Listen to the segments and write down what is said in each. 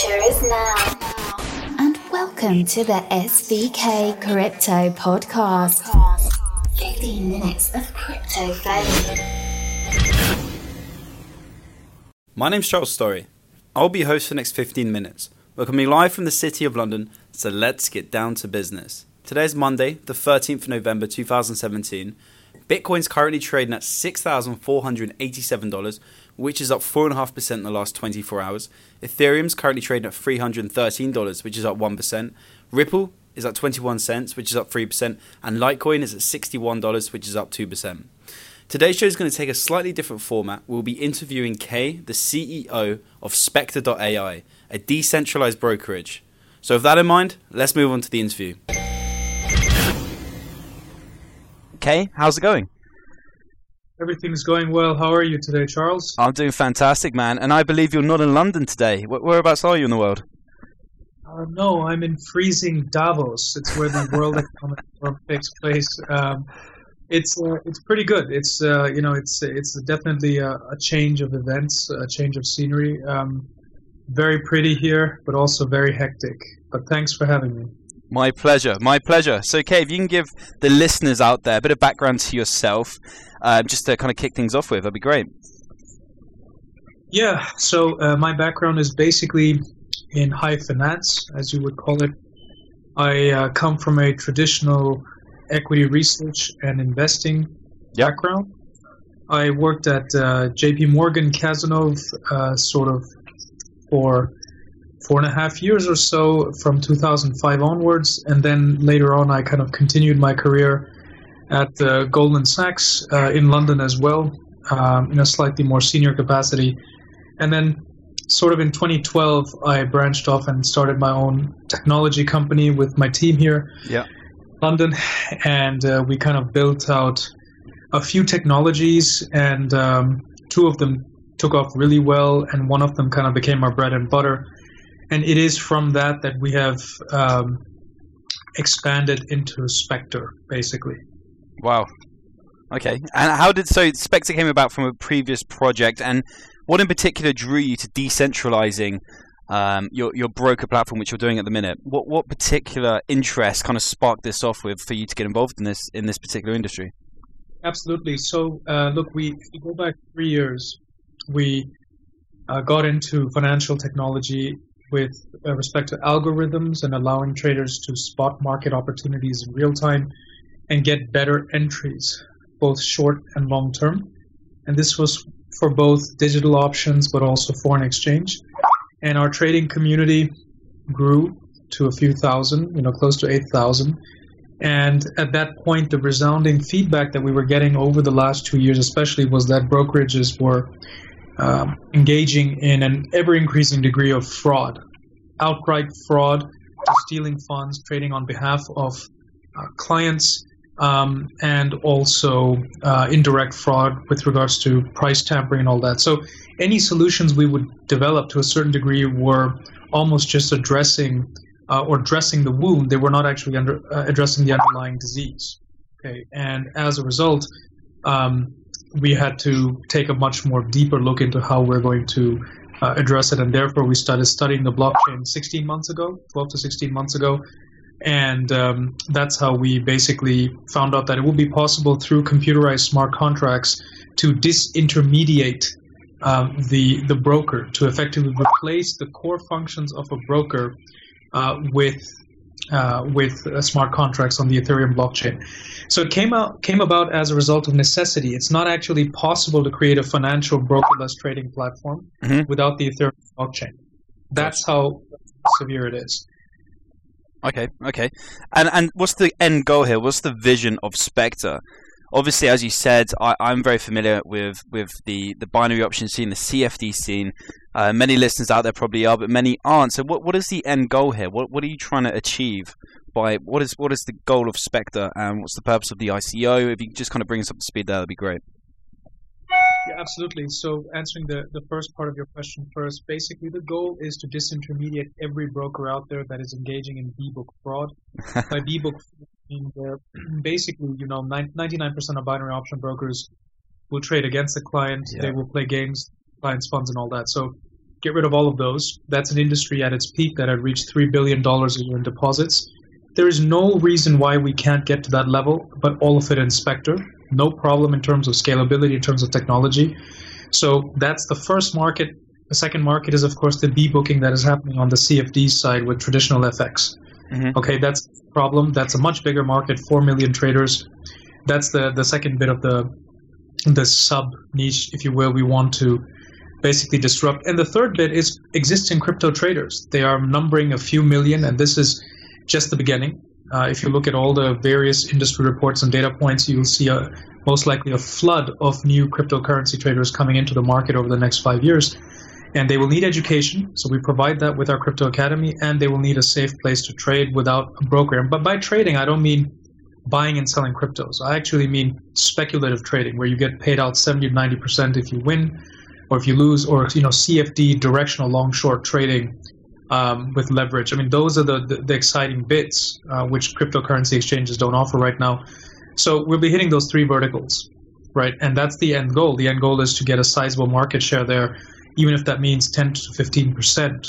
future is now. And welcome to the SVK Crypto Podcast. 15 minutes of crypto fame. My name's Charles Story. I'll be your host for the next 15 minutes. We're coming live from the City of London, so let's get down to business. Today's Monday, the 13th of November 2017. Bitcoin's currently trading at $6,487, which is up 4.5% in the last 24 hours. Ethereum's currently trading at $313, which is up 1%. Ripple is at 21 cents, which is up 3%. And Litecoin is at $61, which is up 2%. Today's show is going to take a slightly different format. We'll be interviewing Kay, the CEO of Spectre.ai, a decentralized brokerage. So with that in mind, let's move on to the interview. Kay, how's it going? Everything's going well. How are you today, Charles? I'm doing fantastic, man. And I believe you're not in London today. Whereabouts are you in the world? No, I'm in freezing Davos. It's where the World Economic Forum takes place. It's pretty good. It's definitely a change of events, a change of scenery. Very pretty here, but also very hectic. But thanks for having me. My pleasure. So, Kay, if you can give the listeners out there a bit of background to yourself, just to kind of kick things off with, that'd be great. Yeah, so my background is basically in high finance, as you would call it. I come from a traditional equity research and investing background. I worked at JP Morgan Cazenove sort of for 4.5 years or so from 2005 onwards, and then later on I kind of continued my career at Goldman Sachs in London as well, in a slightly more senior capacity. And then sort of in 2012 I branched off and started my own technology company with my team here in London, and we kind of built out a few technologies, and two of them took off really well, and one of them kind of became our bread and butter. And it is from that we have expanded into Spectre, basically. Wow. Okay. And so Spectre came about from a previous project, and what in particular drew you to decentralizing your broker platform, which you're doing at the minute? What particular interest kind of sparked this off with for you to get involved in this particular industry? Absolutely. So look, if we go back 3 years, we got into financial technology with respect to algorithms and allowing traders to spot market opportunities in real time and get better entries, both short and long term. And this was for both digital options but also foreign exchange. And our trading community grew to a few thousand, close to 8,000. And at that point, the resounding feedback that we were getting over the last 2 years especially was that brokerages were engaging in an ever-increasing degree of fraud, outright fraud, to stealing funds, trading on behalf of clients, and also indirect fraud with regards to price tampering and all that. So any solutions we would develop to a certain degree were almost just addressing or dressing the wound. They were not actually addressing the underlying disease. Okay, and as a result, we had to take a much more deeper look into how we're going to address it, and therefore we started studying the blockchain 12 to 16 months ago, and that's how we basically found out that it would be possible through computerized smart contracts to disintermediate the broker, to effectively replace the core functions of a broker with smart contracts on the Ethereum blockchain. So it came about as a result of necessity. It's not actually possible to create a financial brokerless trading platform without the Ethereum blockchain. That's how severe it is. Okay. And what's the end goal here? What's the vision of Spectre? Obviously, as you said, I'm very familiar with the binary option scene, the CFD scene. Many listeners out there probably are, but many aren't. So what is the end goal here? What are you trying to achieve? What is the goal of Spectre, and what's the purpose of the ICO? If you could just kind of bring us up to speed there, that'd be great. Yeah, absolutely. So answering the first part of your question first, basically the goal is to disintermediate every broker out there that is engaging in B-book fraud. By B-book fraud, I mean where basically, 99% of binary option brokers will trade against the client. Yeah. They will play games, clients' funds and all that. So get rid of all of those. That's an industry at its peak that had reached $3 billion a year in deposits. There is no reason why we can't get to that level, but all of it in Spectre. No problem in terms of scalability, in terms of technology. So that's the first market. The second market is, of course, the B-booking that is happening on the CFD side with traditional FX. Mm-hmm. Okay, that's the problem. That's a much bigger market, 4 million traders. That's the second bit of the sub-niche, if you will, we want to basically disrupt. And the third bit is existing crypto traders. They are numbering a few million, and this is just the beginning. If you look at all the various industry reports and data points, you'll see most likely a flood of new cryptocurrency traders coming into the market over the next 5 years. And they will need education, so we provide that with our Crypto Academy, and they will need a safe place to trade without a broker. But by trading, I don't mean buying and selling cryptos. I actually mean speculative trading, where you get paid out 70 to 90% if you win, or if you lose, or CFD, directional long-short trading with leverage. I mean, those are the exciting bits which cryptocurrency exchanges don't offer right now. So we'll be hitting those three verticals, right? And that's the end goal. The end goal is to get a sizable market share there, even if that means 10 to 15%.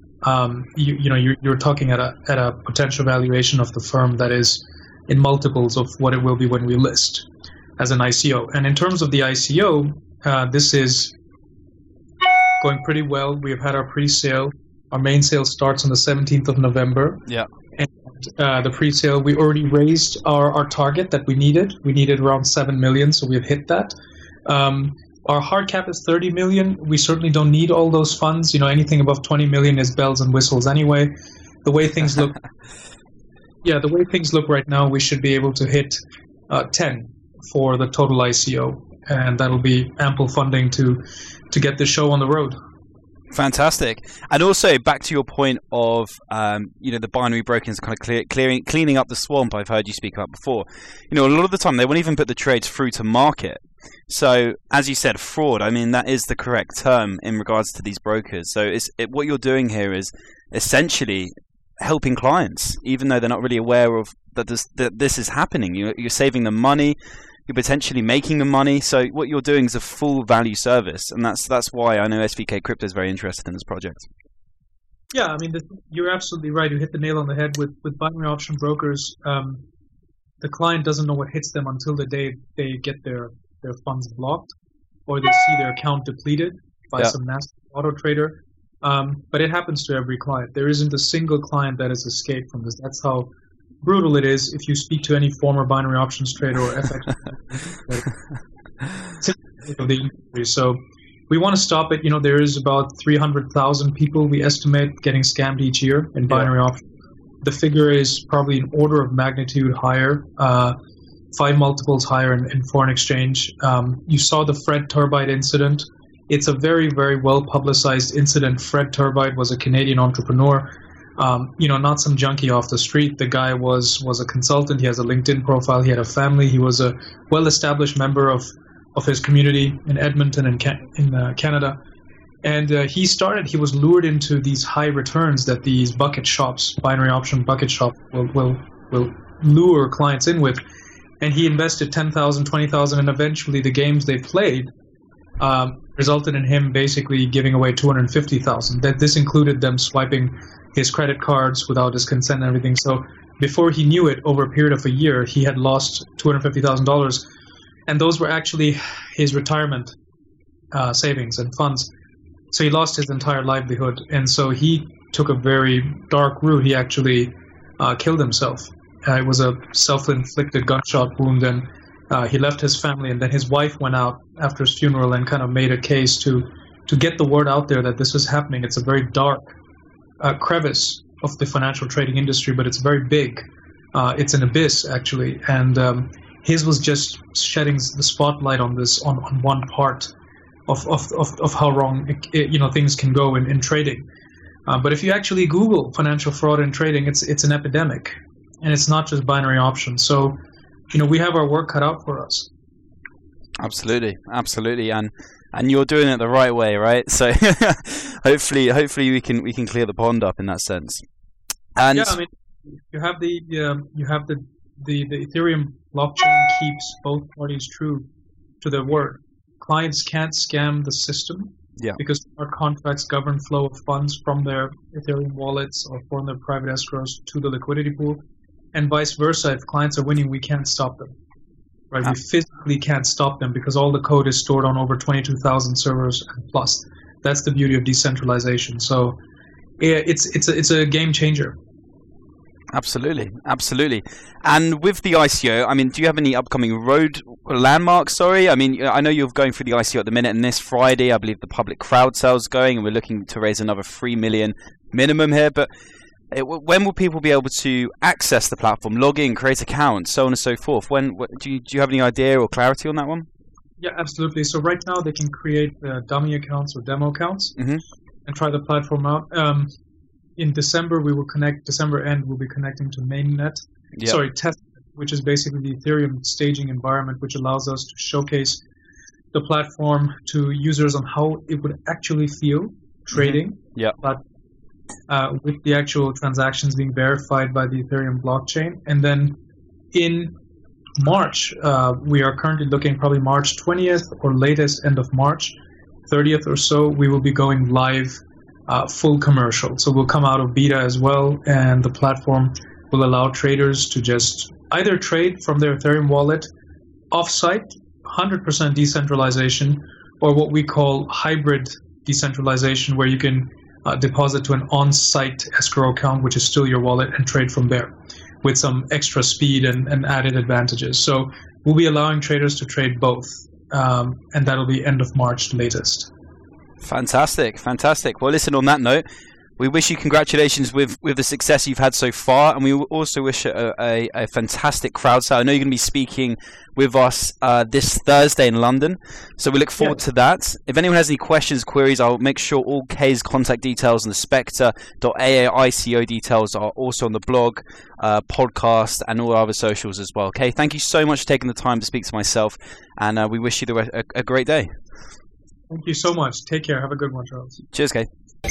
You're talking at a potential valuation of the firm that is in multiples of what it will be when we list as an ICO. And in terms of the ICO, this is going pretty well. We've had our pre-sale. Our main sale starts on the 17th of November. Yeah. And the pre-sale, we already raised our target that we needed. We needed around 7 million, so we've hit that. Our hard cap is 30 million. We certainly don't need all those funds. Anything above 20 million is bells and whistles anyway. The way things look, the way things look right now, we should be able to hit 10 for the total ICO, and that'll be ample funding to get the show on the road. Fantastic. And also back to your point of the binary brokers kind of cleaning up the swamp I've heard you speak about before. A lot of the time they won't even put the trades through to market. So as you said, fraud, I mean, that is the correct term in regards to these brokers. So what you're doing here is essentially helping clients, even though they're not really aware of that this is happening. You're saving them money. You're potentially making them money. So what you're doing is a full value service, and that's why I know SVK Crypto is very interested in this project. Yeah, I mean, you're absolutely right. You hit the nail on the head with binary option brokers. The client doesn't know what hits them until the day they get their funds blocked, or they see their account depleted by some nasty auto trader. But it happens to every client. There isn't a single client that has escaped from this. That's how brutal it is. If you speak to any former binary options trader or FX of the industry. So we want to stop it. There is about 300,000 people we estimate getting scammed each year in binary options. The figure is probably an order of magnitude higher, 5 multiples higher in foreign exchange. You saw the Fred Turbide incident. It's a very, very well-publicized incident. Fred Turbide was a Canadian entrepreneur, not some junkie off the street. The guy was a consultant. He has a LinkedIn profile. He had a family. He was a well-established member of his community in Edmonton in Canada. And he was lured into these high returns that these bucket shops, binary option bucket shop, will lure clients in with. And he invested 10,000, 20,000, and eventually the games they played resulted in him basically giving away 250,000. That this included them swiping his credit cards without his consent and everything. So before he knew it, over a period of a year, he had lost $250,000, and those were actually his retirement savings and funds. So he lost his entire livelihood, and so he took a very dark route. He actually killed himself. It was a self-inflicted gunshot wound, and he left his family, and then his wife went out after his funeral and kind of made a case to get the word out there that this was happening. It's a very dark crevice of the financial trading industry, but it's very big. It's an abyss, actually, and his was just shedding the spotlight on this on one part of how wrong things can go in trading. But if you actually Google financial fraud in trading, it's an epidemic, and it's not just binary options. So we have our work cut out for us. Absolutely, and you're doing it the right way, right? So hopefully we can clear the pond up in that sense. And yeah, I mean, you have the Ethereum blockchain keeps both parties true to their word. Clients can't scam the system. because smart contracts govern flow of funds from their Ethereum wallets or from their private escrows to the liquidity pool, and vice versa. If clients are winning, we can't stop them. Right? We physically can't stop them because all the code is stored on over 22,000 servers and plus. That's the beauty of decentralization. So it's a game changer. Absolutely. And with the ICO, I mean, do you have any upcoming landmarks? I mean, I know you're going through the ICO at the minute, and this Friday, I believe the public crowd sale's going, and we're looking to raise another 3 million minimum here. But when will people be able to access the platform, log in, create accounts, so on and so forth? Do you have any idea or clarity on that one? Yeah, absolutely. So right now they can create dummy accounts or demo accounts and try the platform out. In December, December end, we'll be connecting to mainnet. Testnet, which is basically the Ethereum staging environment, which allows us to showcase the platform to users on how it would actually feel trading. But with the actual transactions being verified by the Ethereum blockchain. And then in March, we are currently looking probably March 20th or latest end of March 30th or so, we will be going live full commercial. So we'll come out of beta as well, and the platform will allow traders to just either trade from their Ethereum wallet off-site, 100% decentralization, or what we call hybrid decentralization, where you can deposit to an on-site escrow account, which is still your wallet, and trade from there with some extra speed and added advantages. So we'll be allowing traders to trade both, and that'll be end of March latest. Fantastic. Well, listen, on that note, we wish you congratulations with the success you've had so far, and we also wish a fantastic crowd sale. I know you're going to be speaking with us this Thursday in London, so we look forward to that. If anyone has any questions, queries, I'll make sure all Kay's contact details and the Spectre.aa ICO details are also on the blog, podcast, and all our other socials as well. Kay, thank you so much for taking the time to speak to myself, and we wish you a great day. Thank you so much. Take care. Have a good one, Charles. Cheers, Kay. I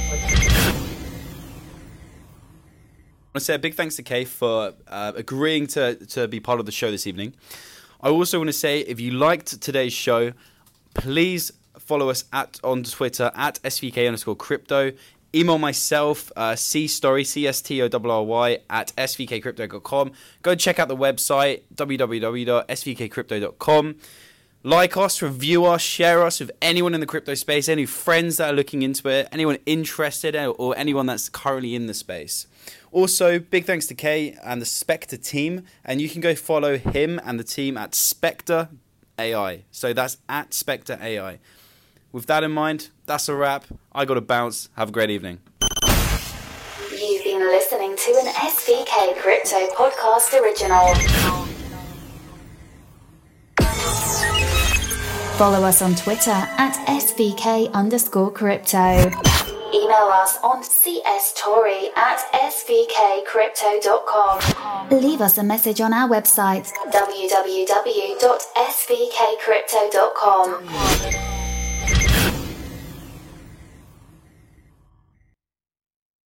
want to say a big thanks to Kay for agreeing to be part of the show this evening. I also want to say, if you liked today's show, please follow us on Twitter at SVK_crypto. Email myself, cstory, CSTORRY, at svkcrypto.com. Go check out the website, www.svkcrypto.com. Like us, review us, share us with anyone in the crypto space, any friends that are looking into it, anyone interested, or anyone that's currently in the space. Also, big thanks to Kay and the Spectre team, and you can go follow him and the team at Spectre AI. So that's at Spectre AI. With that in mind, that's a wrap. I got to bounce. Have a great evening. You've been listening to an SVK Crypto Podcast original. Follow us on Twitter at SVK_crypto. Email us on cstory at svkcrypto.com. Leave us a message on our website, www.svkcrypto.com.